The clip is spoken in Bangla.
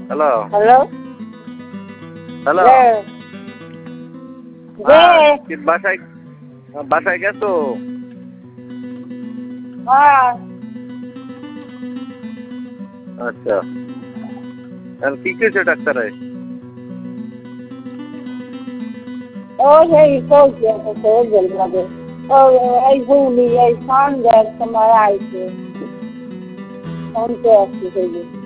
হ্যালো হ্যালো হ্যালো কি বাসায় বাসায় গেছো? হ্যাঁ আচ্ছা কি কইছে ডাক্তারে? ওই এই কইছে বলবে এই ভুলি এই সন্ধ্যের সময় আইছে ফোন করে আসছি